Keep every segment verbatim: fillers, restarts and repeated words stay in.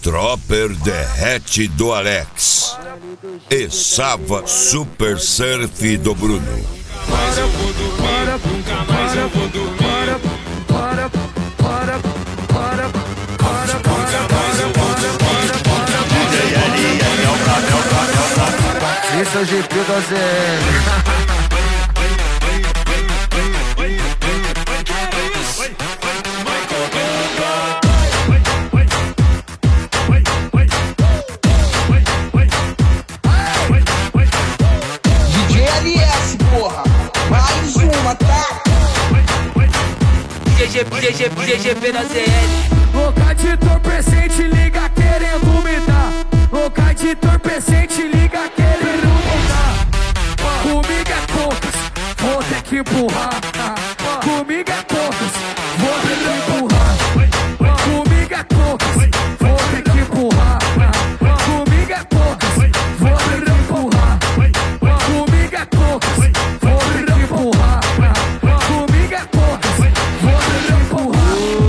Dropper derrete do Alex e Sava Super Surf do Bruno. Mas eu vou dormir, nunca mais eu vou dormir. Para, para, para, para, para, nunca mais eu vou dormir. D J L, é o pra, é o pra, é o pra. Isso é o G P da Z N. D J, D J P da Z N. Louca de entorpecente, liga querendo me dar. Louca de entorpecente, liga querendo me dar. Comigo é poucas, vou ter que empurrar. Comigo é poucas, vou ter que empurrar. Comigo é poucas, vou ter que empurrar. Comigo é poucas, vou ter que empurrar. Comigo é poucas, vou ter que empurrar. Comigo é poucas, vou ter que empurrar.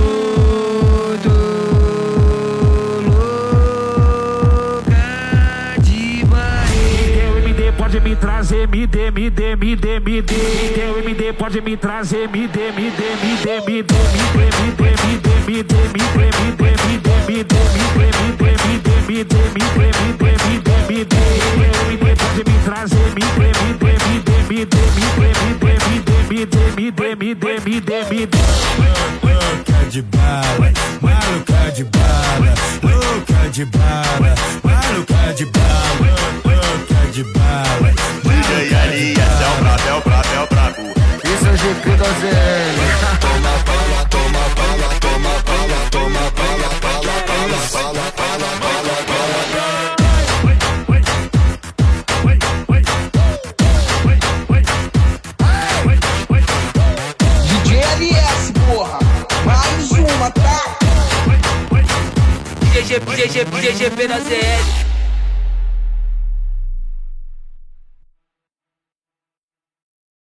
Pode me trazer, me dê, me dê, me dê, me dê. Teu M D pode me trazer, me dê, me dê, me dê, me dê, me dê, me dê, me dê, me dê, me dê, me dê, me dê, me dê, me dê, me dê, me dê, me dê, me dê, me dê, me dê. Teu M D pode me trazer, me dê, me dê, me dê, me dê, me dê, me dê, me dê, me dê, me dê, me dê, me dê. Louca de bala, maluca de bala, louca de bala, maluca de bala, louca de bala. D J L, é o brabo, é o brabo, é o brabo. Isso é o G P da Z N. Toma bala, toma bala, toma bala, toma bala, bala, bala, bala, bala, bala, bala. D J L S, porra, mais uma, tá? D J, D J, D J P da Z N.